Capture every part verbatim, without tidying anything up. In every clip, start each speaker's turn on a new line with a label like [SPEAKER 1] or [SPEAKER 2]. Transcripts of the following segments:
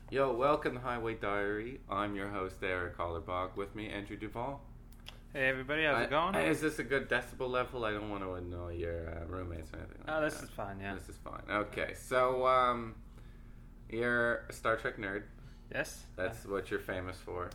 [SPEAKER 1] Yo, welcome to Highway Diary. I'm your host, Eric Hollerbach. With me, Andrew Duvall.
[SPEAKER 2] Hey everybody, how's
[SPEAKER 1] I,
[SPEAKER 2] it going?
[SPEAKER 1] Is this a good decibel level? I don't want to annoy your uh, roommates or anything like
[SPEAKER 2] Oh, this
[SPEAKER 1] that.
[SPEAKER 2] is fine, yeah.
[SPEAKER 1] This is fine. Okay, so um, you're a Star Trek nerd.
[SPEAKER 2] Yes.
[SPEAKER 1] That's
[SPEAKER 2] uh,
[SPEAKER 1] what you're famous for.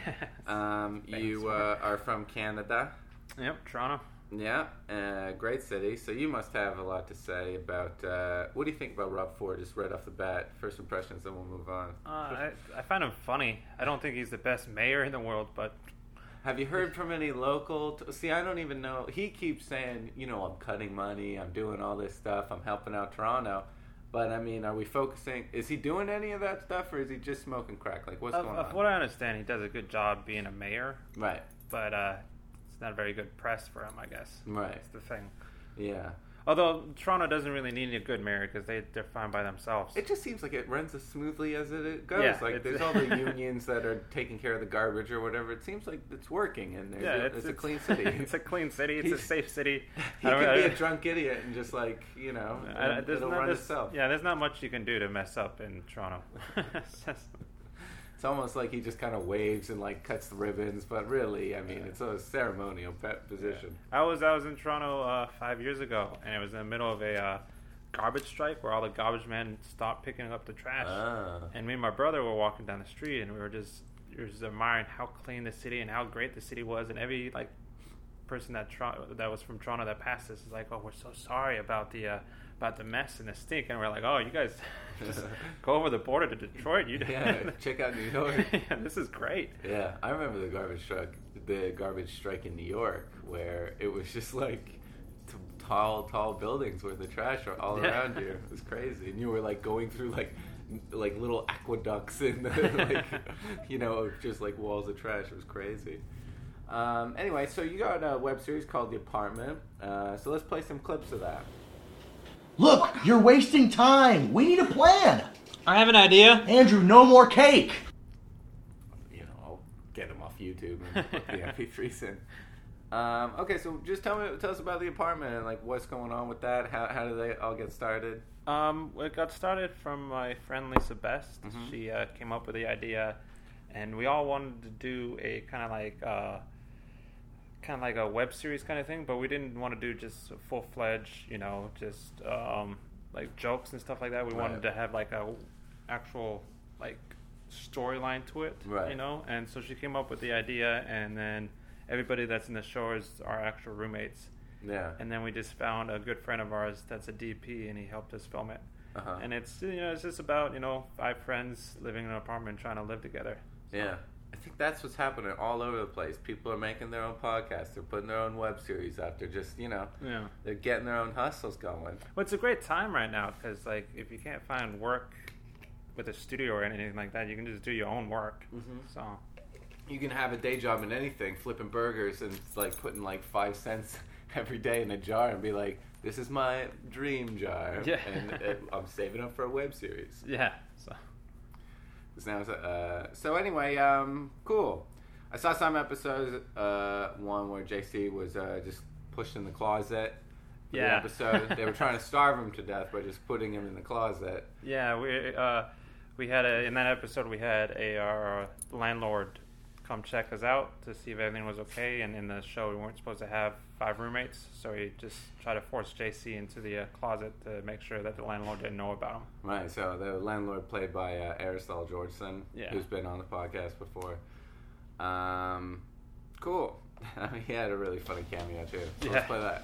[SPEAKER 1] um,
[SPEAKER 2] famous
[SPEAKER 1] you
[SPEAKER 2] for.
[SPEAKER 1] uh, are from Canada.
[SPEAKER 2] Yep, Toronto.
[SPEAKER 1] Yeah, uh, great city. So you must have a lot to say about. Uh, what do you think about Rob Ford? Just right off the bat, first impressions, then we'll move on.
[SPEAKER 2] Uh, I, I find him funny. I don't think he's the best mayor in the world, but
[SPEAKER 1] Have you heard from any local? T- See, I don't even know. He keeps saying, you know, I'm cutting money, I'm doing all this stuff, I'm helping out Toronto. But I mean, are we focusing? Is he doing any of that stuff, or is he just smoking crack? Like, what's
[SPEAKER 2] of,
[SPEAKER 1] going
[SPEAKER 2] of
[SPEAKER 1] on?
[SPEAKER 2] what I understand, he does a good job being a mayor,
[SPEAKER 1] Right,
[SPEAKER 2] but uh, it's not very good press for him, I guess.
[SPEAKER 1] right,
[SPEAKER 2] That's the thing.
[SPEAKER 1] yeah.
[SPEAKER 2] Although Toronto doesn't really need a good mayor because they, they're fine by themselves.
[SPEAKER 1] It just seems like it runs as smoothly as it goes.
[SPEAKER 2] Yeah,
[SPEAKER 1] like,
[SPEAKER 2] it's-
[SPEAKER 1] there's all the unions that are taking care of the garbage or whatever. It seems like it's working, and they're
[SPEAKER 2] yeah,
[SPEAKER 1] doing-
[SPEAKER 2] it's,
[SPEAKER 1] it's, a clean city.
[SPEAKER 2] It's a clean city. It's a
[SPEAKER 1] He's-
[SPEAKER 2] safe city.
[SPEAKER 1] He
[SPEAKER 2] I don't-
[SPEAKER 1] could be
[SPEAKER 2] I-
[SPEAKER 1] a drunk idiot and just like, you know,
[SPEAKER 2] I- I-
[SPEAKER 1] it'll,
[SPEAKER 2] there's
[SPEAKER 1] it'll
[SPEAKER 2] not-
[SPEAKER 1] run
[SPEAKER 2] there's-
[SPEAKER 1] itself.
[SPEAKER 2] Yeah, there's not much you can do to mess up in Toronto. It's just-
[SPEAKER 1] It's almost like he just kind of waves and like cuts the ribbons, but really, I mean, it's a ceremonial pet position.
[SPEAKER 2] I was I was in Toronto uh, five years ago, and it was in the middle of a uh, garbage strike where all the garbage men stopped picking up the trash.
[SPEAKER 1] Ah.
[SPEAKER 2] And me and my brother were walking down the street, and we were just we were just admiring how clean the city and how great the city was, and every like person that Toronto, that was from Toronto that passed us is like, oh, we're so sorry about the uh, about the mess and the stink, and we're like, oh, you guys just go over the border to Detroit. You
[SPEAKER 1] Yeah, check out New York.
[SPEAKER 2] Yeah, this is great.
[SPEAKER 1] Yeah, I remember the garbage truck, the garbage strike in New York, where it was just like t- tall, tall buildings where the trash are all
[SPEAKER 2] Yeah.
[SPEAKER 1] around you. It was crazy, and you were like going through like n- like little aqueducts and like you know just like walls of trash. It was crazy. Um, anyway, so you got a web series called The Apartment. Uh, so let's play some clips of that.
[SPEAKER 3] Look, you're wasting time. We need a plan.
[SPEAKER 2] I have an idea.
[SPEAKER 3] Andrew, no more cake.
[SPEAKER 1] You know, I'll get them off YouTube and put the M P threes in. Um, okay, so just tell me, tell us about The Apartment and like what's going on with that. How how did they all get started?
[SPEAKER 2] Um, it got started from my friend Lisa Best.
[SPEAKER 1] Mhm.
[SPEAKER 2] She uh, came up with the idea, and we all wanted to do a kind of like uh, kind of like a web series kind of thing, but we didn't want to do just full fledged, you know, just um, like jokes and stuff like that. We
[SPEAKER 1] Right.
[SPEAKER 2] wanted to have like a actual like storyline to it,
[SPEAKER 1] Right.
[SPEAKER 2] you know. And so she came up with the idea, and then everybody that's in the show is our actual roommates.
[SPEAKER 1] Yeah.
[SPEAKER 2] And then we just found a good friend of ours that's a D P, and he helped us film it.
[SPEAKER 1] Uh-huh.
[SPEAKER 2] And it's you know it's just about you know five friends living in an apartment trying to live together.
[SPEAKER 1] Yeah. I think that's what's happening all over the place. People are making their own podcasts. They're putting their own web series out. They're just, you know,
[SPEAKER 2] Yeah.
[SPEAKER 1] they're getting their own hustles going.
[SPEAKER 2] Well, it's a great time right now because like if you can't find work with a studio or anything like that, you can just do your own work.
[SPEAKER 1] Mhm.
[SPEAKER 2] So
[SPEAKER 1] You can have a day job in anything, flipping burgers and like putting like five cents every day in a jar and be like, this is my dream jar.
[SPEAKER 2] Yeah.
[SPEAKER 1] And uh, I'm saving up for a web series.
[SPEAKER 2] yeah. So
[SPEAKER 1] Now, uh, so anyway, um, cool. I saw some episodes, uh, one where J C was uh, just pushed in the closet. For the
[SPEAKER 2] Yeah.
[SPEAKER 1] episode, they were trying to starve him to death by just putting him in the closet.
[SPEAKER 2] yeah, we uh, we had a in that episode we had a our landlord come check us out to see if everything was okay. And in the show we weren't supposed to have five roommates, so he just tried to force J C into the uh, closet to make sure that the landlord didn't know about him.
[SPEAKER 1] Right, so the landlord played by uh, Aristotle Georgeson,
[SPEAKER 2] Yeah.
[SPEAKER 1] who's been on the podcast before. Um, cool. I mean, he had a really funny cameo too. So
[SPEAKER 2] Yeah.
[SPEAKER 1] let's play that.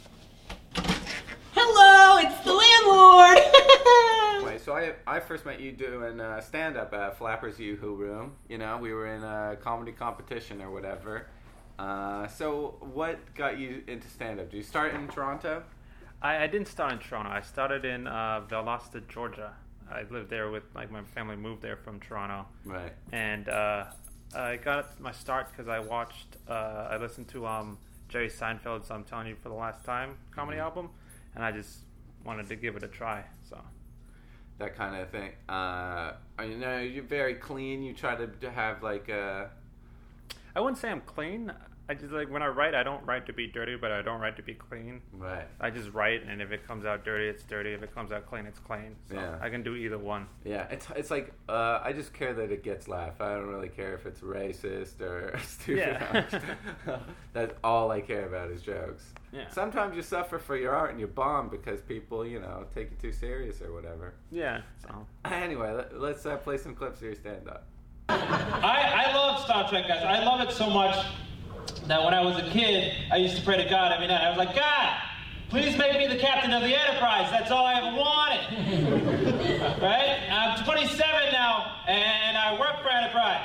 [SPEAKER 4] Hello, it's the landlord.
[SPEAKER 1] Wait, so I I first met you doing uh, stand up at Flappers Yoo-Hoo Room. You know, we were in a comedy competition or whatever. Uh, so what got you into stand up? Did you start in Toronto?
[SPEAKER 2] I, I didn't start in Toronto. I started in uh, Valdosta, Georgia. I lived there with like my family moved there from Toronto,
[SPEAKER 1] Right.
[SPEAKER 2] and uh, I got my start because I watched uh, I listened to um, Jerry Seinfeld's "I'm Telling You for the Last Time" comedy
[SPEAKER 1] Mhm.
[SPEAKER 2] album, and I just wanted to give it a try. So
[SPEAKER 1] That kind of thing. Uh, you know, you're very clean. You try to, to have like a.
[SPEAKER 2] I wouldn't say I'm clean. I just like when I write, I don't write to be dirty, but I don't write to be clean.
[SPEAKER 1] Right.
[SPEAKER 2] I just write, and if it comes out dirty, it's dirty. If it comes out clean, it's clean. So
[SPEAKER 1] Yeah.
[SPEAKER 2] I can do either one.
[SPEAKER 1] Yeah, it's it's like uh, I just care that it gets laughed. I don't really care if it's racist or stupid.
[SPEAKER 2] Yeah.
[SPEAKER 1] That's all I care about is jokes.
[SPEAKER 2] Yeah.
[SPEAKER 1] Sometimes you suffer for your art and you bomb because people, you know, take you too serious or whatever.
[SPEAKER 2] Yeah. So.
[SPEAKER 1] Anyway, let, let's uh, play some clips of your stand-up.
[SPEAKER 5] I, I love Star Trek, guys. I love it so much that when I was a kid, I used to pray to God every night. I was like, God, please make me the captain of the Enterprise. That's all I ever wanted. Right? I'm twenty-seven now, and I work for Enterprise.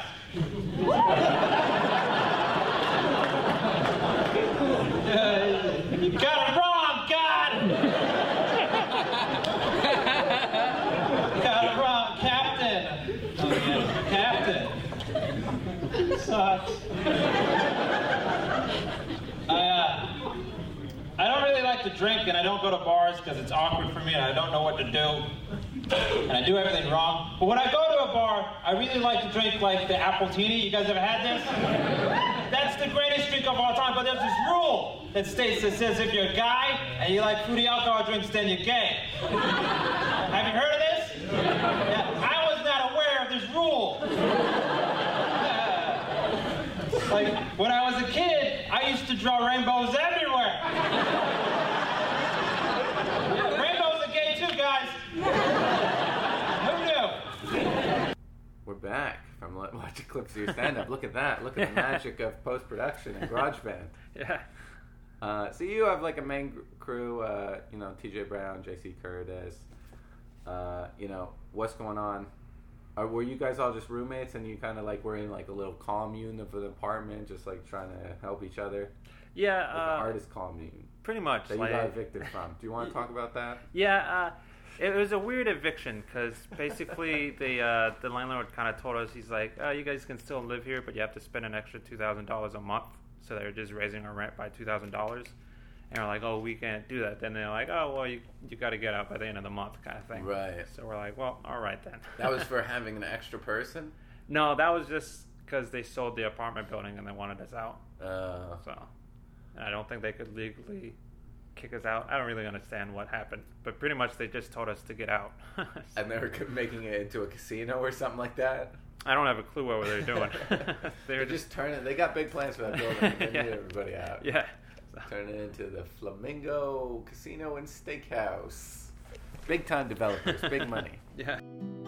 [SPEAKER 5] uh, you got it wrong, God! You got it wrong, Captain. Oh, yeah, Captain. Sucks. I, uh, I don't really like to drink, and I don't go to bars because it's awkward for me, and I don't know what to do, and I do everything wrong. But when I go to a bar, I really like to drink like the Appletini. You guys ever had this? That's the greatest drink of all time. But there's this rule that states that says if you're a guy and you like fruity alcohol drinks, then you're gay. Have you heard of this? Yeah, I was not aware of this rule. Like, when I was a kid, I used to draw rainbows everywhere. Yeah, rainbows are gay too, guys. Who knew?
[SPEAKER 1] We're back from lo- watching clips of your stand-up. Look at that. Look at the magic of post-production and GarageBand.
[SPEAKER 2] Yeah.
[SPEAKER 1] Uh, so you have like a main gr- crew, uh, you know, T J Brown, J C Curtis. Uh, you know, what's going on? Or were you guys all just roommates and you kind of like were in like a little commune of an apartment, just like trying to help each other?
[SPEAKER 2] Yeah.
[SPEAKER 1] Like
[SPEAKER 2] Uh,
[SPEAKER 1] an artist commune
[SPEAKER 2] pretty much.
[SPEAKER 1] that
[SPEAKER 2] like,
[SPEAKER 1] you got evicted from. Do you want to talk about that?
[SPEAKER 2] Yeah. Uh, it was a weird eviction because basically the uh, the landlord kind of told us, he's like, oh, you guys can still live here, but you have to spend an extra two thousand dollars a month. So they're just raising our rent by two thousand dollars. And we're like, oh, we can't do that. Then they're like, oh, well, you you got to get out by the end of the month, kind of thing.
[SPEAKER 1] Right.
[SPEAKER 2] So we're like, well, all right then.
[SPEAKER 1] That was for having an extra person?
[SPEAKER 2] No, that was just because they sold the apartment building and they wanted us out.
[SPEAKER 1] Uh,
[SPEAKER 2] So, and I don't think they could legally kick us out. I don't really understand what happened, but pretty much they just told us to get out. So,
[SPEAKER 1] and they were making it into a casino or something like that?
[SPEAKER 2] I don't have a clue what they're doing.
[SPEAKER 1] They're
[SPEAKER 2] They're
[SPEAKER 1] just turning. They got big plans for that building. They
[SPEAKER 2] Yeah.
[SPEAKER 1] need everybody out.
[SPEAKER 2] Yeah.
[SPEAKER 1] Turn it into the Flamingo Casino and Steakhouse. Big time developers, big money.
[SPEAKER 2] Yeah.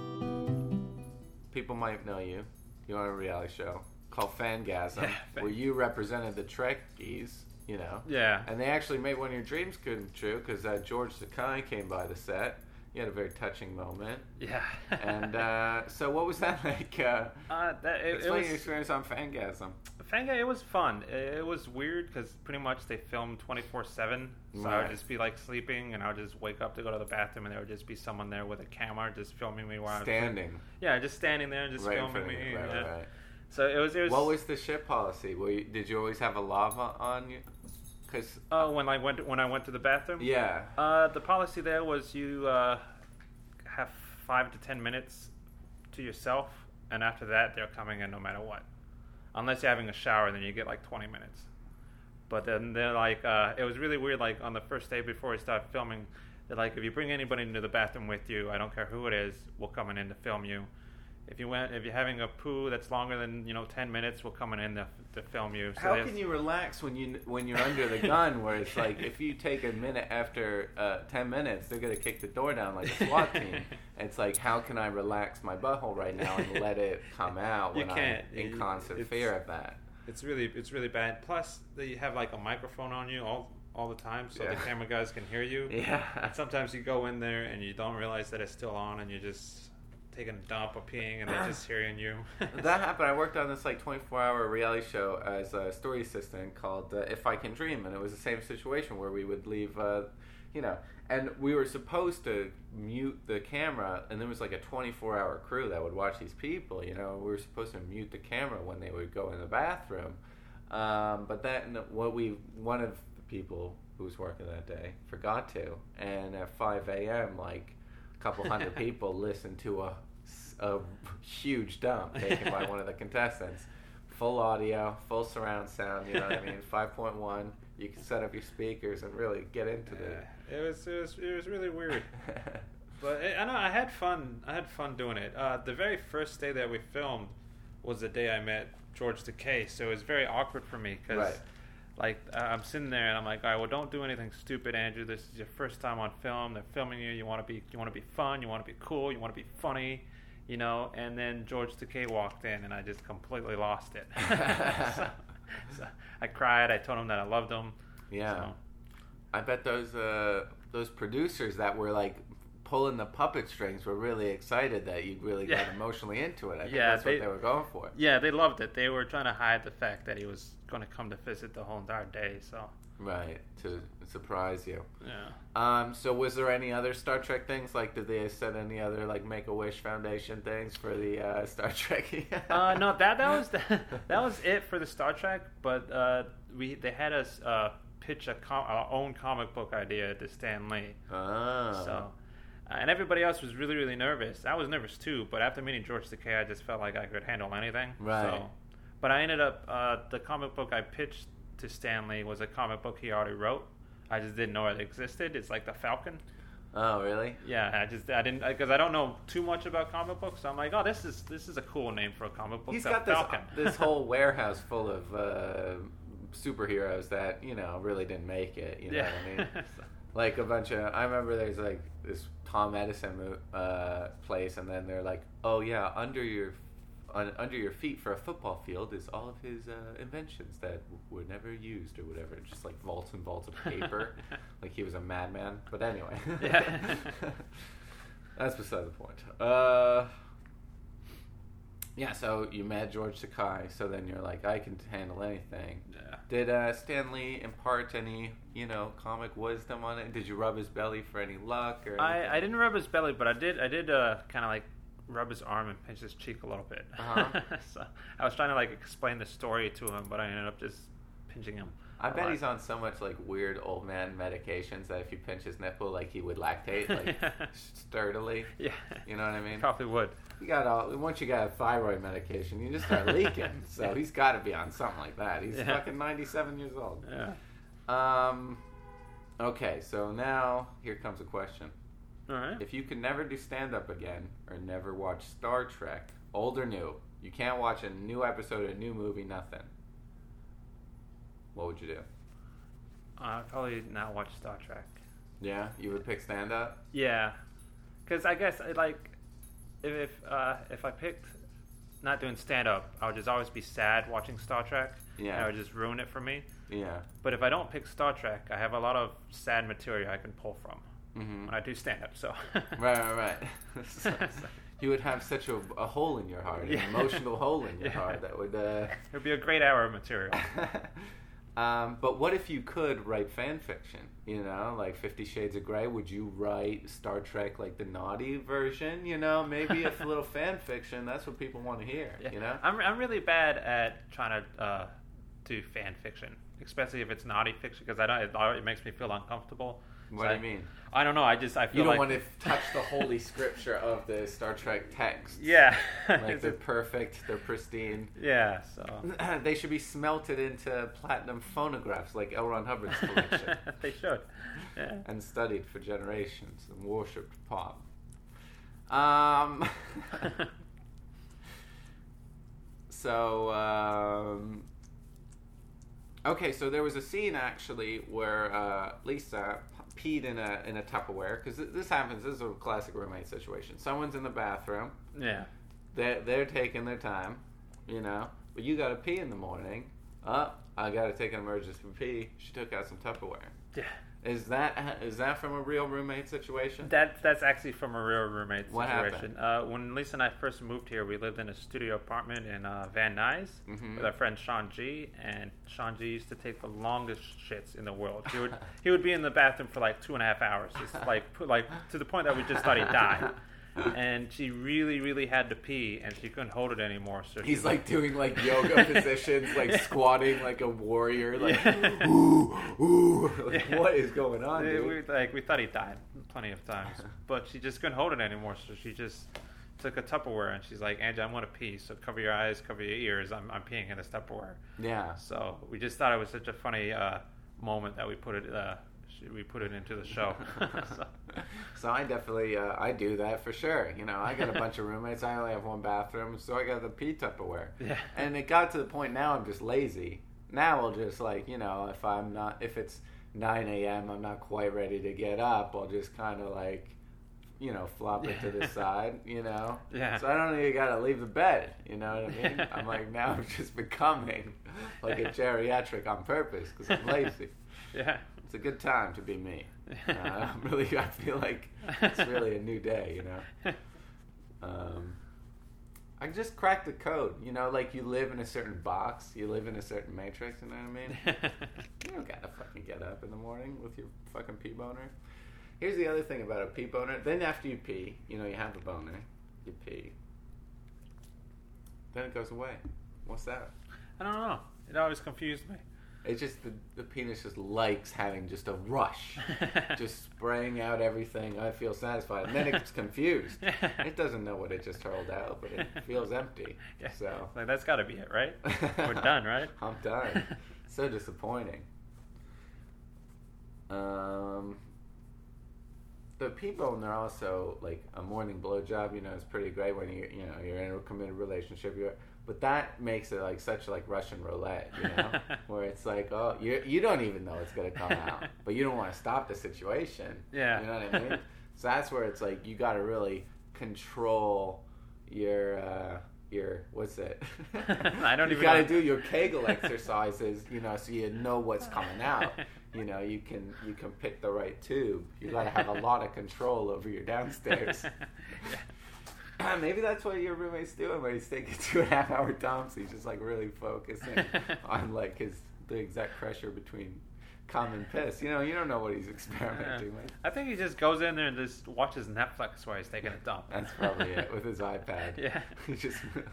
[SPEAKER 1] People might know you. You're on a reality show called Fangasm,
[SPEAKER 2] Yeah, fan-
[SPEAKER 1] where you represented the Trekkies, you know.
[SPEAKER 2] Yeah.
[SPEAKER 1] And they actually made one of your dreams come true because uh, George Sakai came by the set. You had a very touching moment.
[SPEAKER 2] Yeah.
[SPEAKER 1] And uh, so what was that like? Uh,
[SPEAKER 2] uh, that, it, it
[SPEAKER 1] explain
[SPEAKER 2] was,
[SPEAKER 1] your experience on Fangasm.
[SPEAKER 2] Fanga, it was fun. It, it was weird because pretty much they filmed twenty-four seven. So I
[SPEAKER 1] Right.
[SPEAKER 2] would just be like sleeping and I would just wake up to go to the bathroom and there would just be someone there with a camera just filming me while I was
[SPEAKER 1] Standing.
[SPEAKER 2] Yeah, just standing there, just
[SPEAKER 1] Right in
[SPEAKER 2] filming
[SPEAKER 1] front of
[SPEAKER 2] me.
[SPEAKER 1] you. Right,
[SPEAKER 2] yeah.
[SPEAKER 1] right, right.
[SPEAKER 2] So it was. It was.
[SPEAKER 1] What was the ship policy? Were you, did you always have a lava on you? Cause
[SPEAKER 2] Oh, when I went when I went to the bathroom.
[SPEAKER 1] yeah,
[SPEAKER 2] Uh, the policy there was you uh, have five to ten minutes to yourself, and after that they're coming in no matter what. Unless you're having a shower, then you get like twenty minutes. But then they're like, uh, it was really weird. Like on the first day before we started filming, they're like, if you bring anybody into the bathroom with you, I don't care who it is, we're coming in to film you. If you went, if you're having a poo that's longer than you know ten minutes, we're coming in to, to film you. So
[SPEAKER 1] how
[SPEAKER 2] there's-
[SPEAKER 1] can you relax when you when you're under the gun? Where it's like if you take a minute after uh, ten minutes, they're gonna kick the door down like a SWAT team. It's like how can I relax my butthole right now and let it come out
[SPEAKER 2] You
[SPEAKER 1] when
[SPEAKER 2] can't.
[SPEAKER 1] I'm in
[SPEAKER 2] You-
[SPEAKER 1] constant
[SPEAKER 2] it's-
[SPEAKER 1] fear of that?
[SPEAKER 2] It's really it's really bad. Plus, they have like a microphone on you all all the time, so
[SPEAKER 1] Yeah.
[SPEAKER 2] the camera guys can hear you.
[SPEAKER 1] Yeah.
[SPEAKER 2] And sometimes you go in there and you don't realize that it's still on, and you're just taking a dump or peeing, and they're just hearing you.
[SPEAKER 1] That happened. I worked on this like twenty-four hour reality show as a story assistant called uh, If I Can Dream, and it was the same situation where we would leave, uh, you know, and we were supposed to mute the camera, and there was like a twenty-four hour crew that would watch these people. You know, we were supposed to mute the camera when they would go in the bathroom, um, but then what we one of the people who was working that day forgot to, and at five a.m. like a couple hundred people listened to a a huge dump taken by one of the contestants full audio, full surround sound. You know what I mean? five point one. You can set up your speakers and really get into it.
[SPEAKER 2] Yeah, it was it was it was really weird. But it, I know I had fun. I had fun doing it. Uh, the very first day that we filmed was the day I met George Takei, so it was very awkward for me because,
[SPEAKER 1] Right.
[SPEAKER 2] like, uh, I'm sitting there and I'm like, all right, well, don't do anything stupid, Andrew. This is your first time on film. They're filming you. You want to be you want to be fun. You want to be cool. You want to be funny, you know. And then George Takei walked in, and I just completely lost it. so, so I cried. I told him that I loved him.
[SPEAKER 1] Yeah.
[SPEAKER 2] So.
[SPEAKER 1] I bet those uh, those producers that were like pulling the puppet strings were really excited that you really got
[SPEAKER 2] Yeah.
[SPEAKER 1] emotionally into it. I think
[SPEAKER 2] Yeah,
[SPEAKER 1] that's
[SPEAKER 2] they-
[SPEAKER 1] what they were going for.
[SPEAKER 2] Yeah, they loved it. They were trying to hide the fact that he was going to come to visit the whole entire day. So
[SPEAKER 1] Right, to surprise you.
[SPEAKER 2] yeah.
[SPEAKER 1] Um, so was there any other Star Trek things? Like, did they set any other like Make-A-Wish Foundation things for the uh, Star Trek?
[SPEAKER 2] uh, no, that that was the, that was it for the Star Trek. But uh, we they had us uh, pitch a com- our own comic book idea to Stan Lee.
[SPEAKER 1] Ah.
[SPEAKER 2] So, uh, and everybody else was really really nervous. I was nervous too. But after meeting George Takei, I just felt like I could handle anything.
[SPEAKER 1] Right.
[SPEAKER 2] So, but I ended up uh, the comic book I pitched to Stan Lee was a comic book he already wrote. I just didn't know it existed. It's like the Falcon.
[SPEAKER 1] Oh, really?
[SPEAKER 2] Yeah, I just I didn't because I don't know too much about comic books. So I'm like, oh, this is this is a cool name for a comic book.
[SPEAKER 1] He's
[SPEAKER 2] the
[SPEAKER 1] got this
[SPEAKER 2] Falcon.
[SPEAKER 1] this whole warehouse full of uh, superheroes that you know really didn't make it. You know
[SPEAKER 2] yeah.
[SPEAKER 1] what I mean? Like a bunch of. I remember there's like this Tom Edison uh, place, and then they're like, oh yeah, under your on, under your feet for a football field is all of his uh, inventions that were never used or whatever. Just like vaults and vaults of paper, like he was a madman. But anyway,
[SPEAKER 2] Yeah.
[SPEAKER 1] that's beside the point. Uh, yeah, so you met George Takei, so then you're like, I can handle anything.
[SPEAKER 2] Yeah.
[SPEAKER 1] Did uh, Stan Lee impart any, you know, comic wisdom on it? Did you rub his belly for any luck or?
[SPEAKER 2] I,
[SPEAKER 1] anything?
[SPEAKER 2] I didn't rub his belly, but I did I did uh, kind of like rub his arm and pinch his cheek a little bit.
[SPEAKER 1] Uh-huh.
[SPEAKER 2] So I was trying to like explain the story to him, but I ended up just pinching him.
[SPEAKER 1] I
[SPEAKER 2] a
[SPEAKER 1] bet
[SPEAKER 2] lot.
[SPEAKER 1] he's on so much like weird old man medications that if you pinch his nipple, like he would lactate like sturdily.
[SPEAKER 2] Yeah.
[SPEAKER 1] You know what I mean?
[SPEAKER 2] Probably would.
[SPEAKER 1] You got all once you got a thyroid medication, you just start leaking. So
[SPEAKER 2] Yeah.
[SPEAKER 1] he's got to be on something like that. He's
[SPEAKER 2] Yeah.
[SPEAKER 1] fucking ninety-seven years old.
[SPEAKER 2] Yeah.
[SPEAKER 1] Um. Okay, so now here comes a question.
[SPEAKER 2] All right.
[SPEAKER 1] If you could never do stand-up again or never watch Star Trek, old or new, you can't watch a new episode, a new movie, nothing. What would you do?
[SPEAKER 2] I'd probably not watch Star Trek.
[SPEAKER 1] Yeah, you would pick stand-up?
[SPEAKER 2] Yeah, because I guess I like if if, uh, if I picked not doing stand up, I would just always be sad watching Star Trek.
[SPEAKER 1] Yeah.
[SPEAKER 2] and it would just ruin it for me.
[SPEAKER 1] Yeah.
[SPEAKER 2] But if I don't pick Star Trek, I have a lot of sad material I can pull from
[SPEAKER 1] Mm-hmm.
[SPEAKER 2] when I do stand up. So
[SPEAKER 1] Right, right, right. So, you would have such a, a hole in your heart, an
[SPEAKER 2] Yeah.
[SPEAKER 1] emotional hole in your
[SPEAKER 2] Yeah.
[SPEAKER 1] heart that would. Uh...
[SPEAKER 2] it would be a great hour of material.
[SPEAKER 1] um, but what if you could write fan fiction? You know, like Fifty Shades of Grey. Would you write Star Trek like the naughty version? You know, maybe a little fan fiction. That's what people want to hear.
[SPEAKER 2] Yeah.
[SPEAKER 1] You know.
[SPEAKER 2] I'm I'm really bad at trying to uh, do fan fiction, especially if it's naughty fiction, because I don't. It, it makes me feel uncomfortable.
[SPEAKER 1] What
[SPEAKER 2] So
[SPEAKER 1] do
[SPEAKER 2] I-
[SPEAKER 1] you mean?
[SPEAKER 2] I don't know. I just I feel
[SPEAKER 1] You don't
[SPEAKER 2] like
[SPEAKER 1] want to touch the holy scripture of the Star Trek text.
[SPEAKER 2] yeah,
[SPEAKER 1] Like
[SPEAKER 2] It's
[SPEAKER 1] they're
[SPEAKER 2] a-
[SPEAKER 1] perfect, they're pristine.
[SPEAKER 2] yeah. So
[SPEAKER 1] They should be smelted into platinum phonographs like L. Ron Hubbard's collection.
[SPEAKER 2] they should. Yeah.
[SPEAKER 1] And studied for generations and worshipped pop. Um. so, um, okay, so there was a scene actually where uh, Lisa peed in a in a Tupperware, because this happens. This is a classic roommate situation. Someone's in the bathroom.
[SPEAKER 2] Yeah.
[SPEAKER 1] They're they're taking their time, you know. But you got to pee in the morning. Oh, I got to take an emergency pee. She took out some Tupperware.
[SPEAKER 2] Yeah.
[SPEAKER 1] Is that is that from a real roommate situation?
[SPEAKER 2] That that's actually from a real roommate
[SPEAKER 1] What
[SPEAKER 2] situation. Uh, when Lisa and I first moved here, we lived in a studio apartment in uh, Van Nuys
[SPEAKER 1] Mhm.
[SPEAKER 2] with our friend Sean G. And Sean G used to take the longest shits in the world. He would he would be in the bathroom for like two and a half hours, just like put, like to the point that we just thought he died. And she really, really had to pee, and she couldn't hold it anymore. So
[SPEAKER 1] He's
[SPEAKER 2] she,
[SPEAKER 1] like doing like yoga positions, like squatting like a warrior, like
[SPEAKER 2] Yeah.
[SPEAKER 1] ooh, ooh. Like,
[SPEAKER 2] Yeah.
[SPEAKER 1] what is going on,
[SPEAKER 2] we,
[SPEAKER 1] dude?
[SPEAKER 2] we, like we thought he died plenty of times, but she just couldn't hold it anymore. So she just took a Tupperware, and she's like, Angie, I'm going to pee, so cover your eyes, cover your ears. I'm, I'm peeing in this Tupperware.
[SPEAKER 1] Yeah.
[SPEAKER 2] So we just thought it was such a funny uh, moment that we put it uh, we put it into the show. so.
[SPEAKER 1] so I definitely uh, I do that for sure. You know, I got a bunch of roommates. I only have one bathroom, so I got the pee Tupperware.
[SPEAKER 2] Yeah.
[SPEAKER 1] And it got to the point now I'm just lazy. Now I'll just like, you know, if I'm not if it's nine a.m. I'm not quite ready to get up, I'll just kind of like, you know, flop it to the side, you know?
[SPEAKER 2] Yeah.
[SPEAKER 1] So I don't even got to leave the bed, you know what I mean? I'm like, now I'm just becoming like a geriatric on purpose because I'm lazy.
[SPEAKER 2] Yeah.
[SPEAKER 1] It's a good time to be me. Uh, I'm really, I feel like it's really a new day, you know? Um, I just cracked the code, you know, like you live in a certain box, you live in a certain matrix, you know what I mean? You don't gotta fucking get up in the morning with your fucking pee boner. Here's the other thing about a pee boner. Then after you pee, you know, you have a boner, you pee. Then it goes away. What's that?
[SPEAKER 2] I don't know. It always confused me.
[SPEAKER 1] It's just the, the penis just likes having just a rush. Just spraying out everything. I feel satisfied. And then it's confused. It doesn't know what it just hurled out, but it feels empty.
[SPEAKER 2] Yeah.
[SPEAKER 1] So
[SPEAKER 2] Like, that's got to be it, right? We're done, right?
[SPEAKER 1] I'm done. So disappointing. Um... The people, and they're also like a morning blowjob. You know, it's pretty great when you you know you're in a committed relationship. You're, but that makes it like such like Russian roulette. You know, where it's like, oh, you you don't even know it's gonna come out, but you don't want to stop the situation.
[SPEAKER 2] Yeah.
[SPEAKER 1] You know what I mean? So that's where it's like you got to really control your uh, your what's it?
[SPEAKER 2] I don't
[SPEAKER 1] you
[SPEAKER 2] even.
[SPEAKER 1] got to
[SPEAKER 2] know.
[SPEAKER 1] do your Kegel exercises. You know, so you know what's coming out. You know, you can you can pick the right tube. You got to have a lot of control over your downstairs.
[SPEAKER 2] Yeah.
[SPEAKER 1] Maybe that's what your roommate's doing, where he's taking two and a half hour dumps. He's just like really focusing on like his the exact pressure between cum and piss. You know, you don't know what he's experimenting with.
[SPEAKER 2] I think he just goes in there and just watches Netflix while he's taking a dump.
[SPEAKER 1] That's probably it with his iPad.
[SPEAKER 2] Yeah.
[SPEAKER 1] He just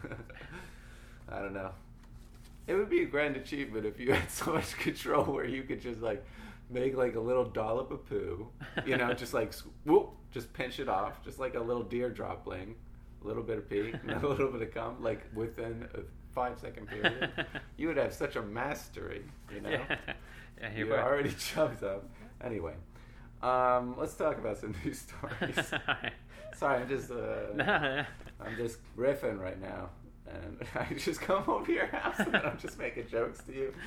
[SPEAKER 1] I don't know. It would be a grand achievement if you had so much control where you could just like make like a little dollop of poo, you know, just like whoop, just pinch it off, just like a little deer dropping, a little bit of pee, and a little bit of cum, like within a five second period. You would have such a mastery, you know.
[SPEAKER 2] Yeah, yeah he
[SPEAKER 1] You're
[SPEAKER 2] would.
[SPEAKER 1] already chubbed up. Anyway, um, let's talk about some news stories. Sorry, I'm just uh,
[SPEAKER 2] No.
[SPEAKER 1] I'm just riffing right now. And I just come over to your house and I'm just making jokes to you.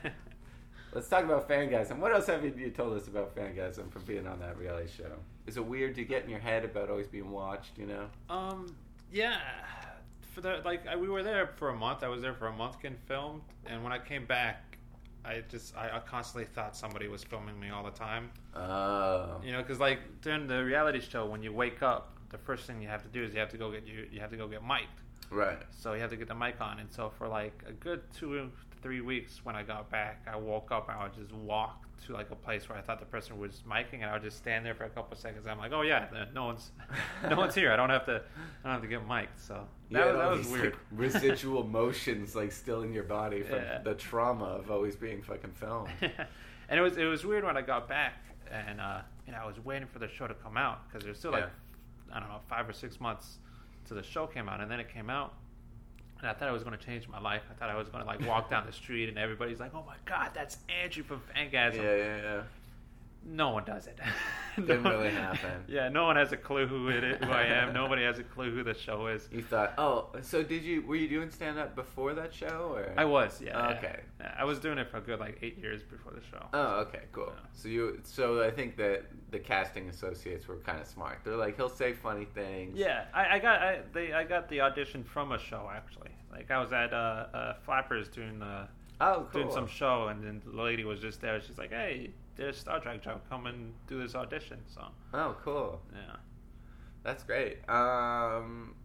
[SPEAKER 1] Let's talk about Fangasm. What else have you told us about Fangasm from being on that reality show? Is it weird to get in your head about always being watched, you know?
[SPEAKER 2] Um, yeah. For the like, I, we were there for a month. I was there for a month getting filmed, and when I came back, I just I, I constantly thought somebody was filming me all the time.
[SPEAKER 1] Oh.
[SPEAKER 2] You know, because like during the reality show, when you wake up, the first thing you have to do is you have to go get you you have to go get mic'd.
[SPEAKER 1] Right.
[SPEAKER 2] So you have to get the mic on, and so for like a good two to three weeks, when I got back, I woke up and I would just walk to like a place where I thought the person was micing, and I would just stand there for a couple of seconds. I'm like, oh yeah, no one's, no one's here. I don't have to, I don't have to get mic'd. So that,
[SPEAKER 1] Yeah,
[SPEAKER 2] was, that
[SPEAKER 1] all
[SPEAKER 2] was
[SPEAKER 1] these,
[SPEAKER 2] weird.
[SPEAKER 1] like, residual motions like still in your body from
[SPEAKER 2] Yeah.
[SPEAKER 1] the trauma of always being fucking filmed.
[SPEAKER 2] And it was it was weird when I got back, and uh, you know, I was waiting for the show to come out because there's still like
[SPEAKER 1] Yeah.
[SPEAKER 2] I don't know five or six months till the show came out, and then it came out. And I thought it was going to change my life. I thought I was going to like walk down the street and everybody's like, "Oh my God, that's Andrew from Fangasm."
[SPEAKER 1] Yeah, yeah, yeah.
[SPEAKER 2] No one does it. No
[SPEAKER 1] Didn't
[SPEAKER 2] one-
[SPEAKER 1] really happen.
[SPEAKER 2] Yeah, no one has a clue who it is, who I am. Nobody has a clue who the show is.
[SPEAKER 1] You thought, oh, so did you? Were you doing stand up before that show, or?
[SPEAKER 2] I was, yeah.
[SPEAKER 1] Oh,
[SPEAKER 2] yeah.
[SPEAKER 1] okay.
[SPEAKER 2] Yeah, I was doing it for a good like eight years before the show.
[SPEAKER 1] Oh, okay, cool.
[SPEAKER 2] Yeah.
[SPEAKER 1] So you, so I think that the casting associates were kind of smart. They're like, he'll say funny things.
[SPEAKER 2] Yeah, I, I got I they I got the audition from a show actually. Like I was at uh, uh, Flappers doing the
[SPEAKER 1] Oh, cool.
[SPEAKER 2] doing some show, and then the lady was just there. She's like, "Hey, there's Star Trek show. Come and do this audition." So
[SPEAKER 1] Oh, cool.
[SPEAKER 2] yeah.
[SPEAKER 1] That's great. Um,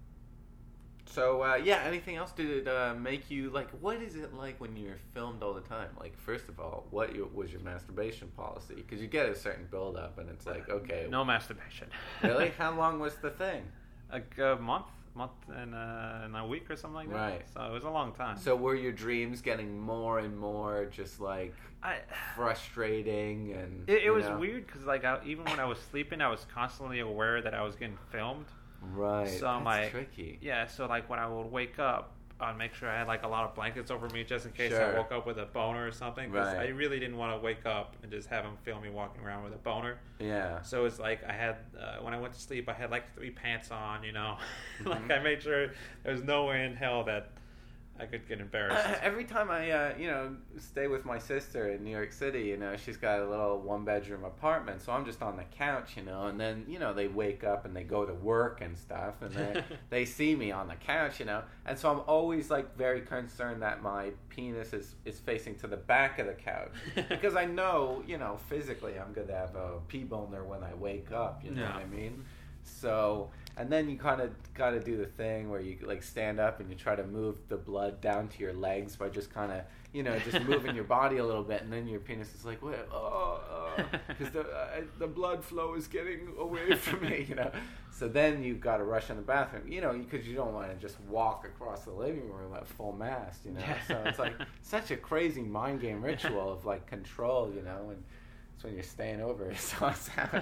[SPEAKER 1] so uh, yeah, anything else did it uh, make you like? What is it like when you're filmed all the time? Like, first of all, what you, was your masturbation policy? Because you get a certain build up, and it's like, okay,
[SPEAKER 2] No masturbation.
[SPEAKER 1] really? How long was the thing?
[SPEAKER 2] Like a month, month and, uh, and a week or something like that.
[SPEAKER 1] Right.
[SPEAKER 2] So it was a long time.
[SPEAKER 1] So were your dreams getting more and more just like
[SPEAKER 2] I.
[SPEAKER 1] frustrating and
[SPEAKER 2] It, it
[SPEAKER 1] you
[SPEAKER 2] was
[SPEAKER 1] know?
[SPEAKER 2] weird because like I, even when I was sleeping, I was constantly aware that I was getting filmed.
[SPEAKER 1] Right.
[SPEAKER 2] So I'm
[SPEAKER 1] That's
[SPEAKER 2] like,
[SPEAKER 1] tricky.
[SPEAKER 2] yeah. So like when I would wake up, I'd make sure I had like a lot of blankets over me just in case
[SPEAKER 1] Sure.
[SPEAKER 2] I woke up with a boner or something. Because
[SPEAKER 1] Right.
[SPEAKER 2] I really didn't want to wake up and just have him feel me walking around with a boner.
[SPEAKER 1] Yeah.
[SPEAKER 2] So it's like I had uh, when I went to sleep, I had like three pants on. You know,
[SPEAKER 1] Mm-hmm.
[SPEAKER 2] like I made sure there was no way in hell that I could get embarrassed.
[SPEAKER 1] Uh, every time I, uh, you know, stay with my sister in New York City, you know, she's got a little one-bedroom apartment, so I'm just on the couch, you know, and then, you know, they wake up and they go to work and stuff, and they they see me on the couch, you know, and so I'm always, like, very concerned that my penis is, is facing to the back of the couch, because I know, you know, physically I'm going to have a pee-boner when I wake up, you know
[SPEAKER 2] Yeah.
[SPEAKER 1] what I mean? So... And then you kind of got to do the thing where you like stand up and you try to move the blood down to your legs by just kind of, you know, just moving your body a little bit, and then your penis is like, wait, oh, because the uh, the blood flow is getting away from me, you know. So then you've got to rush in the bathroom, you know, because you don't want to just walk across the living room at full mast, you know. So it's like such a crazy mind game ritual of like control, you know, and it's when you're staying over. So it sounds.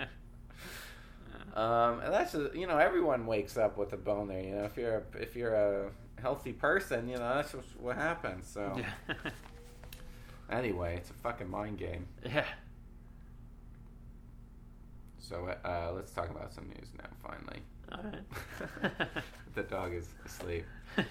[SPEAKER 1] Um, and that's just, you know, everyone wakes up with a boner. You know, if you're a, if you're a healthy person, you know, that's just what happens. So
[SPEAKER 2] Yeah.
[SPEAKER 1] anyway, it's a fucking mind game.
[SPEAKER 2] Yeah.
[SPEAKER 1] So uh, let's talk about some news now. Finally,
[SPEAKER 2] All right.
[SPEAKER 1] the dog is asleep.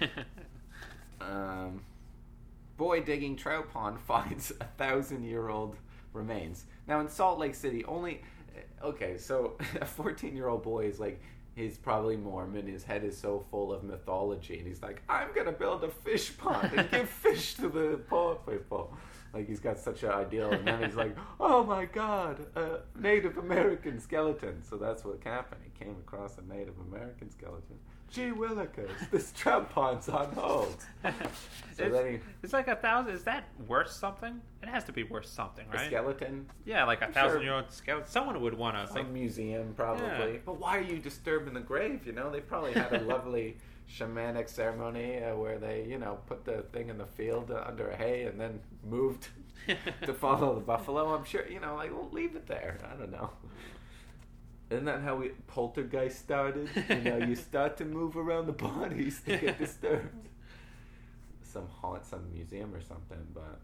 [SPEAKER 1] Um, boy digging trout pond finds a thousand year old remains. Now in Salt Lake City, only. Okay, so a fourteen-year-old boy is like, he's probably Mormon. His head is so full of mythology, and he's like, I'm gonna build a fish pond and give fish to the poor people. Like he's got such an ideal, and then he's like, oh my God, a Native American skeleton. So that's what happened. He came across a Native American skeleton. Gee willikers, this trout pond's on hold. So
[SPEAKER 2] it's,
[SPEAKER 1] then he,
[SPEAKER 2] it's like a thousand. Is that worth something? It has to be worth something,
[SPEAKER 1] a
[SPEAKER 2] right?
[SPEAKER 1] skeleton.
[SPEAKER 2] Yeah, like a
[SPEAKER 1] I'm
[SPEAKER 2] thousand
[SPEAKER 1] sure-
[SPEAKER 2] year old skeleton. Someone would want to.
[SPEAKER 1] Some
[SPEAKER 2] Like,
[SPEAKER 1] museum, probably.
[SPEAKER 2] Yeah.
[SPEAKER 1] But why are you disturbing the grave? You know, they probably had a lovely shamanic ceremony uh, where they, you know, put the thing in the field uh, under a hay and then moved to follow the buffalo. I'm sure, you know, like, we'll leave it there. I don't know. Isn't that how we poltergeist started? You know, you start to move around the bodies to get disturbed. Some haunt, some museum or something, but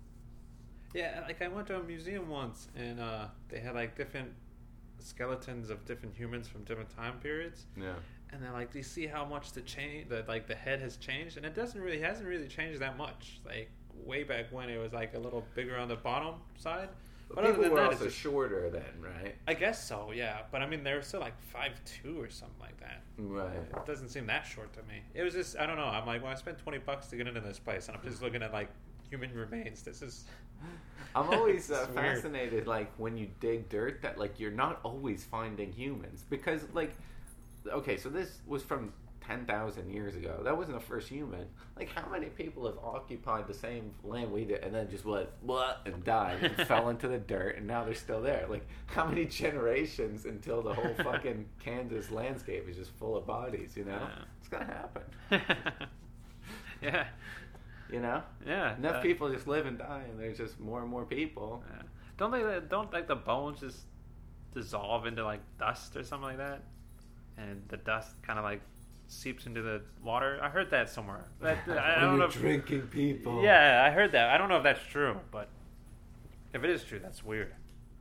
[SPEAKER 2] yeah, like I went to a museum once, and uh, they had like different skeletons of different humans from different time periods.
[SPEAKER 1] yeah.
[SPEAKER 2] And they're like, do you see how much the change, the like the head has changed? And it doesn't really, hasn't really changed that much. Like way back when, it was like a little bigger on the bottom side. But
[SPEAKER 1] People
[SPEAKER 2] other than
[SPEAKER 1] were
[SPEAKER 2] that,
[SPEAKER 1] also
[SPEAKER 2] it's just,
[SPEAKER 1] shorter then, right?
[SPEAKER 2] I guess so, yeah. But I mean, they were still like five two or something like that.
[SPEAKER 1] Right.
[SPEAKER 2] It doesn't seem that short to me. It was just, I don't know. I'm like, well, I spent twenty bucks to get into this place, and I'm just looking at like human remains. This is.
[SPEAKER 1] I'm always uh,
[SPEAKER 2] It's weird.
[SPEAKER 1] fascinated, like when you dig dirt, that like you're not always finding humans because, like, okay, so this was from ten thousand years ago. That wasn't the first human. Like, how many people have occupied the same land we did and then just what, what, and died and fell into the dirt and now they're still there? Like, how many generations until the whole fucking Kansas landscape is just full of bodies? You know,
[SPEAKER 2] Yeah.
[SPEAKER 1] it's gonna happen.
[SPEAKER 2] yeah.
[SPEAKER 1] You know,
[SPEAKER 2] Yeah.
[SPEAKER 1] enough
[SPEAKER 2] uh,
[SPEAKER 1] people just live and die, and there's just more and more people.
[SPEAKER 2] Yeah. Don't they? Don't like the bones just dissolve into like dust or something like that, and the dust kind of like seeps into the water. I heard that somewhere. That, I, I don't know. If,
[SPEAKER 1] drinking people.
[SPEAKER 2] yeah, I heard that. I don't know if that's true, but if it is true, that's weird.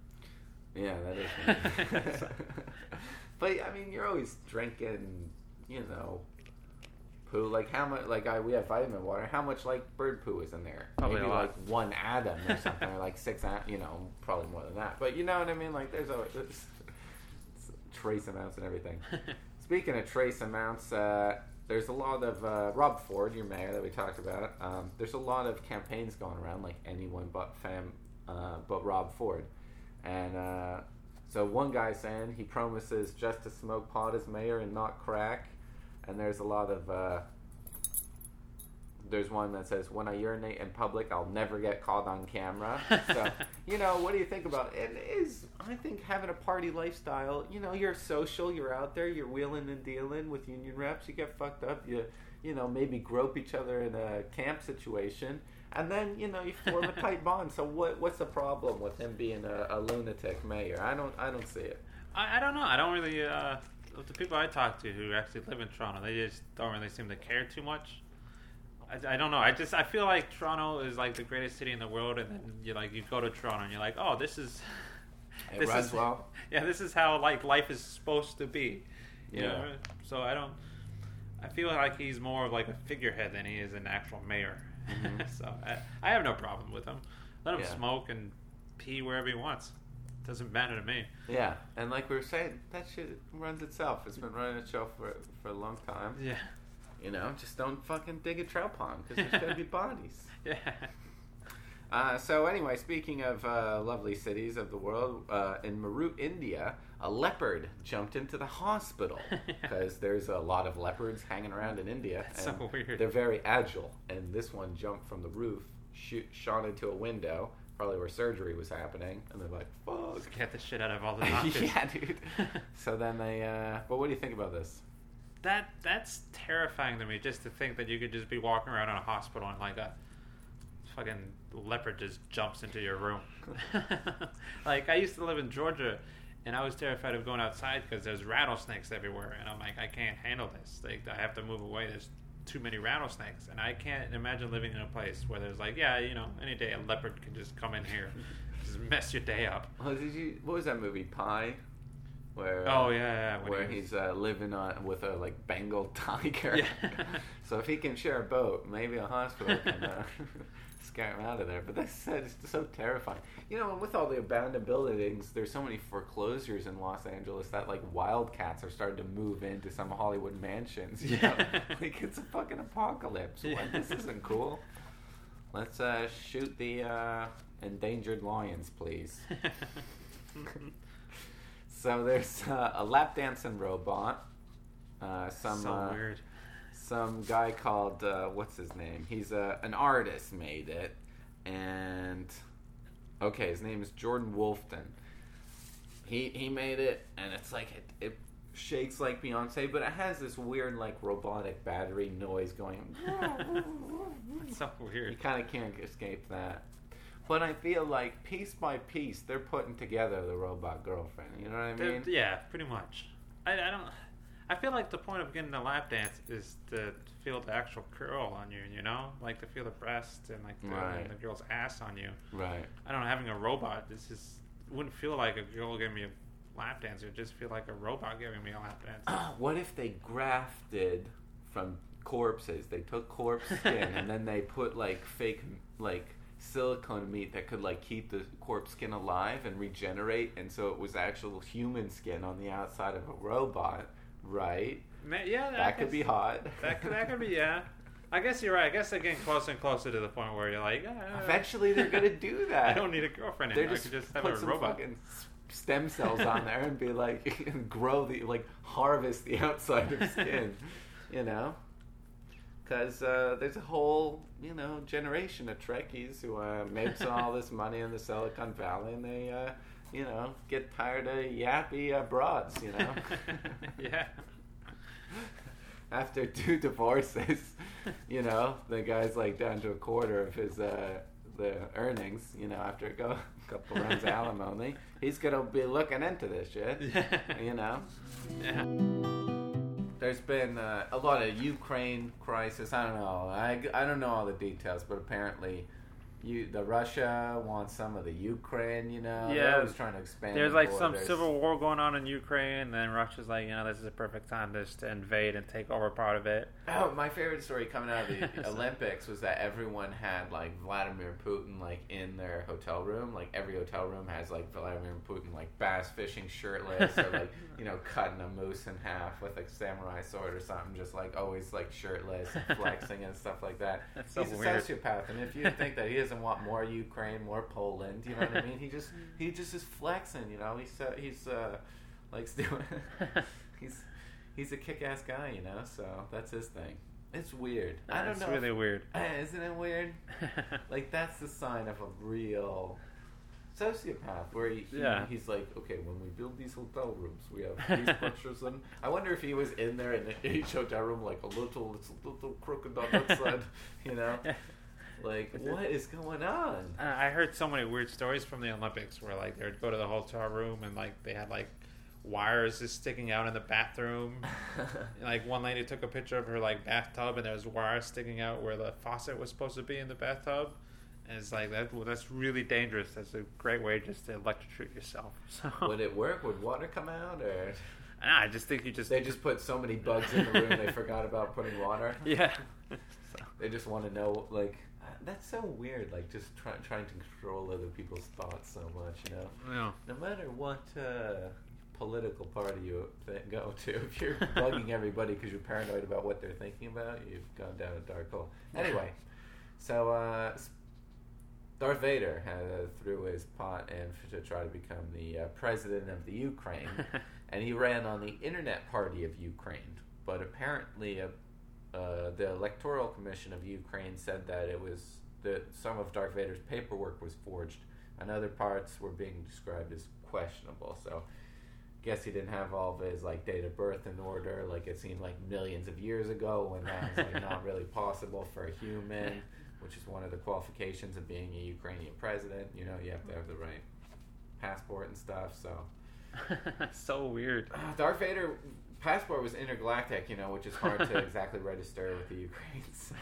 [SPEAKER 1] Yeah, that is. But I mean, you're always drinking, you know, poo. Like how much? Like I, we have vitamin water. How much like bird poo is in there?
[SPEAKER 2] Probably
[SPEAKER 1] Maybe
[SPEAKER 2] a lot.
[SPEAKER 1] like one atom or something, or like six. at- You know, probably more than that. But you know what I mean? Like there's always there's trace amounts and everything. Speaking of trace amounts, uh, there's a lot of uh, Rob Ford, your mayor that we talked about. Um, there's a lot of campaigns going around, like anyone but fam, uh, but Rob Ford, and uh, so one guy saying he promises just to smoke pot as mayor and not crack, and there's a lot of. Uh, There's one that says, when I urinate in public, I'll never get caught on camera. So, you know, what do you think about it? It is, I think, having a party lifestyle, you know, you're social, you're out there, you're wheeling and dealing with union reps, you get fucked up, you, you know, maybe grope each other in a camp situation, and then, you know, you form a tight bond. So what what's the problem with him being a, a lunatic mayor? I don't I don't see it.
[SPEAKER 2] I, I don't know. I don't really. Uh, the people I talk to who actually live in Toronto, they just don't really seem to care too much. I, I don't know. I just I feel like Toronto is like the greatest city in the world, and then you like you go to Toronto and you're like, oh, this is
[SPEAKER 1] It
[SPEAKER 2] this
[SPEAKER 1] runs
[SPEAKER 2] is
[SPEAKER 1] well.
[SPEAKER 2] yeah, this is how like life is supposed to be. You
[SPEAKER 1] Yeah.
[SPEAKER 2] know? So I don't. I feel like he's more of like a figurehead than he is an actual mayor.
[SPEAKER 1] Mm-hmm.
[SPEAKER 2] So I, I have no problem with him. Let him
[SPEAKER 1] Yeah.
[SPEAKER 2] smoke and pee wherever he wants. Doesn't matter to me.
[SPEAKER 1] Yeah, and like we were saying, that shit runs itself. It's been running itself for for a long time.
[SPEAKER 2] Yeah.
[SPEAKER 1] You know, just don't fucking dig a trout pond because there's gonna be bodies.
[SPEAKER 2] Yeah.
[SPEAKER 1] Uh, so anyway, speaking of uh, lovely cities of the world, uh, in Meerut, India, a leopard jumped into the hospital because there's a lot of leopards hanging around in India.
[SPEAKER 2] That's
[SPEAKER 1] and
[SPEAKER 2] so weird.
[SPEAKER 1] They're very agile, and this one jumped from the roof, shoot, shot into a window, probably where surgery was happening, and they're like, "Fuck."
[SPEAKER 2] Get the shit out of all the doctors.
[SPEAKER 1] Yeah, dude. So then they. Uh, but what do you think about this?
[SPEAKER 2] That that's terrifying to me. Just to think that you could just be walking around in a hospital and like a fucking leopard just jumps into your room. Like I used to live in Georgia, and I was terrified of going outside because there's rattlesnakes everywhere, and I'm like, I can't handle this. Like I have to move away. There's too many rattlesnakes, and I can't imagine living in a place where there's like, yeah, you know, any day a leopard can just come in here, just mess your day up.
[SPEAKER 1] Oh, did you? What was that movie, Pi? Where?
[SPEAKER 2] Oh yeah, yeah. when
[SPEAKER 1] Where
[SPEAKER 2] he was-
[SPEAKER 1] he's uh, living on with a like Bengal tiger.
[SPEAKER 2] Yeah.
[SPEAKER 1] So if he can share a boat, maybe a hospital can uh, scare him out of there. But that's uh, just so terrifying. You know, and with all the abandoned buildings, there's so many foreclosures in Los Angeles that like wildcats are starting to move into some Hollywood mansions. You know? Like it's a fucking apocalypse.
[SPEAKER 2] Yeah.
[SPEAKER 1] Like, this isn't cool. Let's uh, shoot the uh, endangered lions, please. So there's uh, a lap dancing robot. Uh, some
[SPEAKER 2] so
[SPEAKER 1] uh,
[SPEAKER 2] weird.
[SPEAKER 1] some guy called uh, what's his name? He's a an artist made it, and okay, his name is Jordan Wolfton. He he made it, and it's like it, it shakes like Beyonce, but it has this weird like robotic battery noise going.
[SPEAKER 2] It's so
[SPEAKER 1] You
[SPEAKER 2] weird.
[SPEAKER 1] kind of can't escape that. But I feel like piece by piece, they're putting together the robot girlfriend. You know what I
[SPEAKER 2] They're-
[SPEAKER 1] mean?
[SPEAKER 2] yeah, pretty much. I, I don't. I feel like the point of getting a lap dance is to feel the actual girl on you. You know, like to feel the breast and like the,
[SPEAKER 1] Right.
[SPEAKER 2] and the girl's ass on you.
[SPEAKER 1] Right.
[SPEAKER 2] I don't know. Having a robot, this is wouldn't feel like a girl giving me a lap dance. It would just feel like a robot giving me a lap dance.
[SPEAKER 1] What if they grafted from corpses? They took corpse skin and then they put like fake like silicone meat that could like keep the corpse skin alive and regenerate, and so it was actual human skin on the outside of a robot, right?
[SPEAKER 2] Ma- yeah, I
[SPEAKER 1] That could
[SPEAKER 2] guess-
[SPEAKER 1] be hot.
[SPEAKER 2] That could, that could be yeah. I guess you're right. I guess they're getting closer and closer to the point where you're like, ah,
[SPEAKER 1] Eventually, they're gonna do that.
[SPEAKER 2] I don't need a girlfriend
[SPEAKER 1] They're
[SPEAKER 2] anymore.
[SPEAKER 1] just,
[SPEAKER 2] I could just have
[SPEAKER 1] put
[SPEAKER 2] a
[SPEAKER 1] some
[SPEAKER 2] robot.
[SPEAKER 1] fucking s- stem cells on there and be like, and grow the like harvest the outside of skin, you know? Because uh, there's a whole you know generation of Trekkies who uh, makes all this money in the Silicon Valley, and they uh, you know get tired of yappy uh, broads, you know.
[SPEAKER 2] Yeah.
[SPEAKER 1] After two divorces, you know, the guy's like down to a quarter of his uh, the earnings. You know, after a go, couple runs of alimony, he's gonna be looking into this shit. You know,
[SPEAKER 2] Yeah.
[SPEAKER 1] there's been uh, a lot of Ukraine crisis. I don't know. I, I don't know all the details, but apparently, you the Russia wants some of the Ukraine. You know,
[SPEAKER 2] Yeah.
[SPEAKER 1] they're always trying to expand.
[SPEAKER 2] There's
[SPEAKER 1] the
[SPEAKER 2] like some
[SPEAKER 1] borders.
[SPEAKER 2] civil war going on in Ukraine, and then Russia's like, you know, this is a perfect time just to invade and take over part of it.
[SPEAKER 1] Oh, my favorite story coming out of the Olympics was that everyone had like Vladimir Putin like in their hotel room. Like every hotel room has like Vladimir Putin like bass fishing shirtless or like you know cutting a moose in half with a samurai sword or something. Just like always like shirtless and flexing and stuff like that.
[SPEAKER 2] That's so
[SPEAKER 1] He's a
[SPEAKER 2] weird.
[SPEAKER 1] sociopath, and if you think that he doesn't want more Ukraine, more Poland, you know what I mean? He just he just is flexing. You know, he's uh, he's uh, likes doing. he's he's a kick-ass guy, you know. So that's his thing. It's weird. I don't
[SPEAKER 2] That's
[SPEAKER 1] know.
[SPEAKER 2] really
[SPEAKER 1] if-
[SPEAKER 2] weird.
[SPEAKER 1] Eh, Isn't it weird? Like that's the sign of a real sociopath. Where he, he-
[SPEAKER 2] Yeah.
[SPEAKER 1] he's like, okay, when we build these hotel rooms, we have these pictures, and I wonder if he was in there in each hotel room like a little, it's a little crooked on that side, you know. Like, what is going on?
[SPEAKER 2] Uh, I heard so many weird stories from the Olympics where like they would go to the hotel room and like they had like wires just sticking out in the bathroom. Like one lady took a picture of her like bathtub, and there was wires sticking out where the faucet was supposed to be in the bathtub. And it's like that. Well, that's really dangerous. That's a great way just to electrocute yourself. So
[SPEAKER 1] Would it work? Would water come out, or
[SPEAKER 2] nah, I just think you just
[SPEAKER 1] they just put so many bugs in the room they forgot about putting water?
[SPEAKER 2] yeah.
[SPEAKER 1] They just want to know, like, that's so weird, like, just try, trying to control other people's thoughts so much, you know?
[SPEAKER 2] Yeah.
[SPEAKER 1] No matter what uh, political party you th- go to, if you're bugging everybody because you're paranoid about what they're thinking about, you've gone down a dark hole. Anyway, so uh, Darth Vader had, uh, threw his pot in to try to become the uh, president of the Ukraine, and he ran on the Internet Party of Ukraine, but apparently a Uh, the Electoral Commission of Ukraine said that it was that some of Darth Vader's paperwork was forged, and other parts were being described as questionable. So, guess he didn't have all of his like date of birth in order. Like it seemed like millions of years ago, when that was like not really possible for a human, which is one of the qualifications of being a Ukrainian president. You know, you have to have the right passport and stuff. So,
[SPEAKER 2] so weird.
[SPEAKER 1] uh, Darth Vader. Passport was intergalactic, you know, which is hard to exactly register with the Ukraine. So.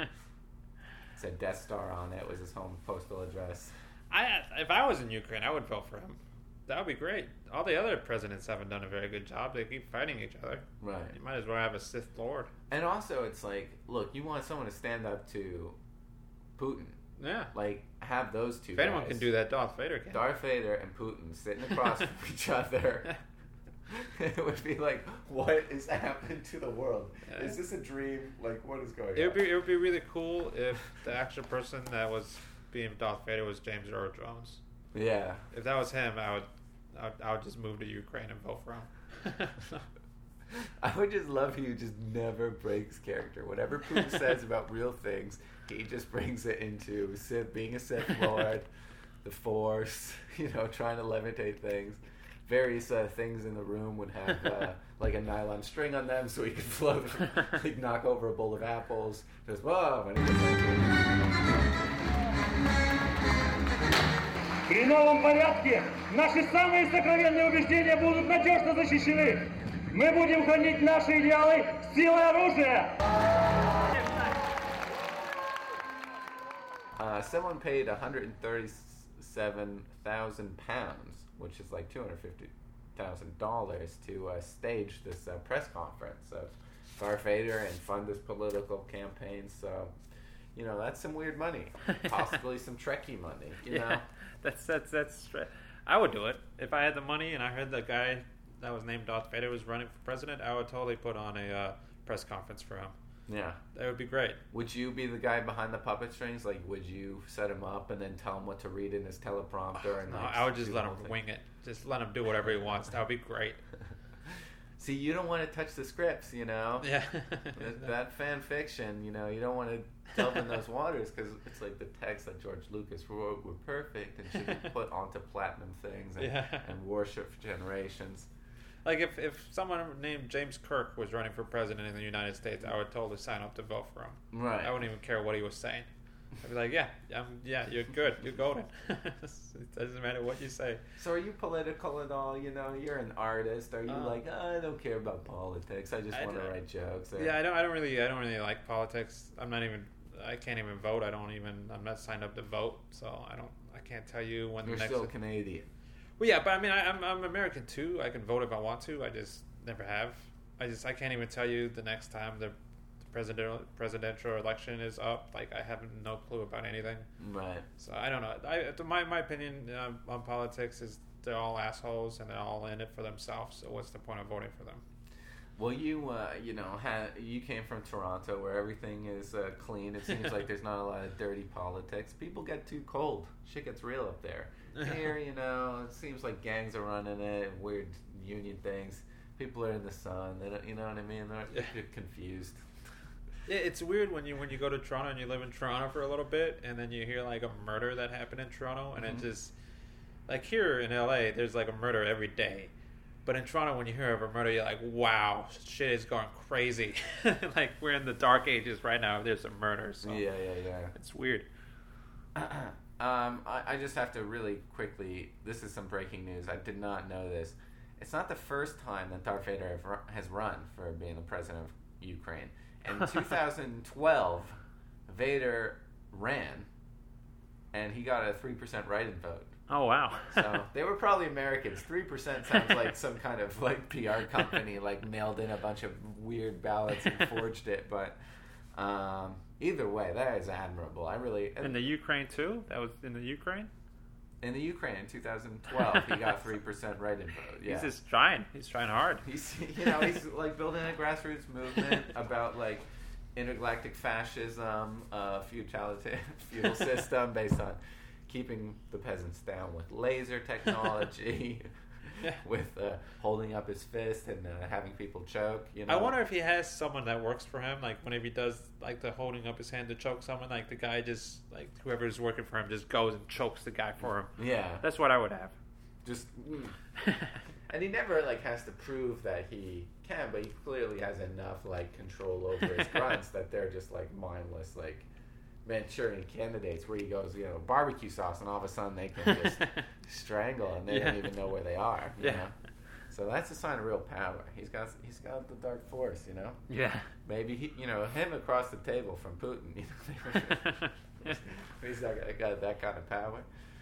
[SPEAKER 1] It said Death Star on it, was his home postal address.
[SPEAKER 2] I if I was in Ukraine, I would vote for him. That would be great. All the other presidents haven't done a very good job. They keep fighting each other.
[SPEAKER 1] Right.
[SPEAKER 2] You might as well have a Sith Lord.
[SPEAKER 1] And also, it's like, look, you want someone to stand up to Putin.
[SPEAKER 2] Yeah.
[SPEAKER 1] Like, have those two
[SPEAKER 2] If anyone
[SPEAKER 1] guys.
[SPEAKER 2] can do that, Darth Vader can.
[SPEAKER 1] Darth Vader and Putin sitting across from each other. It would be like, what is happening to the world?
[SPEAKER 2] Yeah.
[SPEAKER 1] Is this a dream? Like, what is going
[SPEAKER 2] It would
[SPEAKER 1] on?
[SPEAKER 2] be it would be really cool if the actual person that was being Darth Vader was James Earl Jones.
[SPEAKER 1] Yeah.
[SPEAKER 2] If that was him, I would I would, I would just move to Ukraine and vote for him.
[SPEAKER 1] I would just love he just never breaks character. Whatever Putin says about real things, he just brings it into Sith, being a Sith Lord, the Force, you know, trying to levitate things. Various uh, things in the room would have uh, like a nylon string on them so he could float, like knock over a bowl of apples. Just whoa! And he was like,
[SPEAKER 6] При новом порядке наши самые сокровенные убеждения будут надежно защищены. Мы будем хранить наши идеалы силой оружия.
[SPEAKER 1] uh, someone paid one hundred thirty-seven thousand pounds, which is like two hundred fifty thousand dollars, to uh, stage this uh, press conference of Darth Vader and fund this political campaign. So, you know, that's some weird money. Possibly some Trekkie money, you
[SPEAKER 2] yeah,
[SPEAKER 1] know?
[SPEAKER 2] that's that's that's. Stra- I would do it if I had the money and I heard the guy that was named Darth Vader was running for president. I would totally put on a uh, press conference for him.
[SPEAKER 1] Yeah.
[SPEAKER 2] That would be great.
[SPEAKER 1] Would you be the guy behind the puppet strings? Like, would you set him up and then tell him what to read in his teleprompter? And
[SPEAKER 2] No,
[SPEAKER 1] like,
[SPEAKER 2] I would just
[SPEAKER 1] do
[SPEAKER 2] let
[SPEAKER 1] the
[SPEAKER 2] him
[SPEAKER 1] whole thing?
[SPEAKER 2] wing it. Just let him do whatever he wants. That would be great.
[SPEAKER 1] See, you don't want to touch the scripts, you know?
[SPEAKER 2] Yeah.
[SPEAKER 1] that, that fan fiction, you know, you don't want to delve in those waters because it's like the text that George Lucas wrote were perfect and should be put onto platinum things and,
[SPEAKER 2] Yeah.
[SPEAKER 1] and worship for generations.
[SPEAKER 2] Like if, if someone named James Kirk was running for president in the United States, I would totally sign up to vote for him.
[SPEAKER 1] Right.
[SPEAKER 2] I wouldn't even care what he was saying. I'd be like, yeah, um, yeah, you're good, you're golden. It doesn't matter what you say.
[SPEAKER 1] So are you political at all? You know, you're an artist. Are you
[SPEAKER 2] Uh,
[SPEAKER 1] like, oh, I don't care about politics. I just
[SPEAKER 2] I
[SPEAKER 1] want to
[SPEAKER 2] don't-
[SPEAKER 1] write jokes. Or,
[SPEAKER 2] Yeah, I don't. I don't really. I don't really like politics. I'm not even. I can't even vote. I don't even. I'm not signed up to vote, so I don't. I can't tell you when
[SPEAKER 1] You're
[SPEAKER 2] the next.
[SPEAKER 1] still Canadian.
[SPEAKER 2] Well, yeah, but I mean, I, I'm I'm American too. I can vote if I want to. I just never have. I just I can't even tell you the next time the, the presidential presidential election is up. Like I have no clue about anything.
[SPEAKER 1] Right.
[SPEAKER 2] So I don't know. I to my my opinion um, on politics is they're all assholes and they're all in it for themselves. So what's the point of voting for them?
[SPEAKER 1] Well, you uh, you know, had, you came from Toronto, where everything is uh, clean. It seems like there's not a lot of dirty politics. People get too cold. Shit gets real up there. Here, you know, it seems like gangs are running it, and weird union things. People are in the sun. They don't, you know what I mean? They're, they're confused.
[SPEAKER 2] Yeah, it's weird when you when you go to Toronto and you live in Toronto for a little bit, and then you hear like a murder that happened in Toronto, and
[SPEAKER 1] Mhm.
[SPEAKER 2] it just like here in L A, there's like a murder every day. But in Toronto, when you hear of a murder, you're like, wow, shit is going crazy. Like, we're in the dark ages right now. There's a murder. So
[SPEAKER 1] Yeah, yeah, yeah.
[SPEAKER 2] it's weird.
[SPEAKER 1] um, I, I just have to really quickly, this is some breaking news. I did not know this. it's not the first time that Darth Vader have ru- has run for being the president of Ukraine. In two thousand twelve, Vader ran, and he got a three percent write-in vote.
[SPEAKER 2] Oh, wow.
[SPEAKER 1] So they were probably Americans. three percent sounds like some kind of like P R company like mailed in a bunch of weird ballots and forged it. But um, either way, that is admirable. I really...
[SPEAKER 2] In the Ukraine, too? That was in the Ukraine?
[SPEAKER 1] In the Ukraine in two thousand twelve, he got three percent write-in vote. Yeah.
[SPEAKER 2] He's just trying. He's trying hard.
[SPEAKER 1] He's, you know, he's like building a grassroots movement about like intergalactic fascism, uh, feudal feudal system based on keeping the peasants down with laser technology,
[SPEAKER 2] Yeah.
[SPEAKER 1] with uh, holding up his fist and uh, having people choke. You know,
[SPEAKER 2] I wonder if he has someone that works for him. Like whenever he does like the holding up his hand to choke someone, like the guy just like whoever's working for him just goes and chokes the guy for him.
[SPEAKER 1] Yeah,
[SPEAKER 2] That's what I would have.
[SPEAKER 1] just. Mm. And he never like has to prove that he can, but he clearly has enough like control over his grunts that they're just like mindless, like Manchurian candidates where he goes, you know, barbecue sauce, and all of a sudden they can just strangle and they
[SPEAKER 2] Yeah.
[SPEAKER 1] don't even know where they are. You
[SPEAKER 2] Yeah.
[SPEAKER 1] know? So that's a sign of real power. He's got he's got the dark force, you know.
[SPEAKER 2] Yeah.
[SPEAKER 1] Maybe he, you know, him across the table from Putin. You know, he's got, got that kind of power.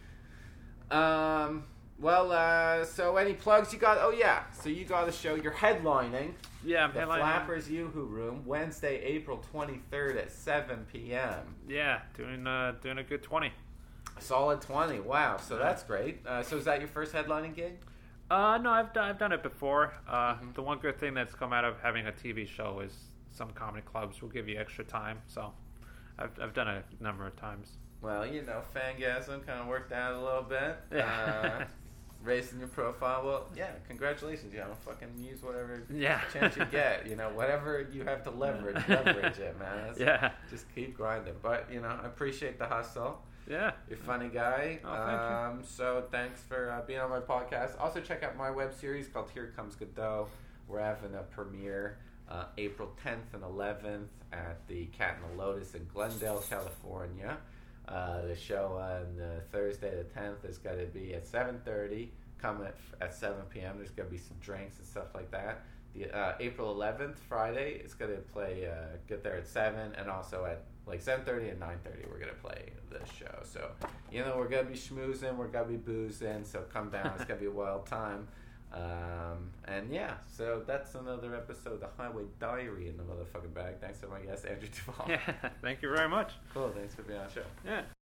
[SPEAKER 1] Um. Well, uh, so any plugs you got? Oh yeah, so you got a show. You're headlining
[SPEAKER 2] Yeah, I'm
[SPEAKER 1] the
[SPEAKER 2] headlining.
[SPEAKER 1] Flappers Yoo-Hoo Room Wednesday, April twenty-third at seven p.m.
[SPEAKER 2] Yeah, doing uh, doing a good twenty.
[SPEAKER 1] Solid twenty. Wow. So that's great. Uh, so is that your first headlining gig?
[SPEAKER 2] Uh, no, I've done, I've done it before. Uh,
[SPEAKER 1] Mm-hmm.
[SPEAKER 2] The one good thing that's come out of having a T V show is some comedy clubs will give you extra time. So I've I've done it a number of times.
[SPEAKER 1] Well, you know, Fangasm kind of worked out a little bit.
[SPEAKER 2] Yeah.
[SPEAKER 1] Uh, raising your profile. Well, yeah, congratulations. You know, fucking use whatever
[SPEAKER 2] Yeah.
[SPEAKER 1] chance you get. You know, whatever you have to leverage, leverage it, man. That's,
[SPEAKER 2] Yeah.
[SPEAKER 1] Just keep grinding. But, you know, I appreciate the hustle.
[SPEAKER 2] Yeah.
[SPEAKER 1] You're a funny guy.
[SPEAKER 2] Oh, thank you.
[SPEAKER 1] um, so thanks for uh, being on my podcast. Also, check out my web series called Here Comes Godot. We're having a premiere uh, April tenth and eleventh at the Cat and the Lotus in Glendale, California. Uh, the show on uh, Thursday the tenth is going to be at seven thirty. Come at, at seven p.m. There's going to be some drinks and stuff like that. The uh, April eleventh, Friday, it's going to play, uh, get there at seven, and also at like seven thirty and nine thirty we're going to play the show. So, you know, we're going to be schmoozing, we're going to be boozing, so come down. It's going to be a wild time. Um, and yeah, so that's another episode of The Highway Diary in the motherfucking bag. Thanks to my guest, Andrew Duvall.
[SPEAKER 2] Yeah. Thank you very much.
[SPEAKER 1] Cool, thanks for being on the show.
[SPEAKER 2] Yeah.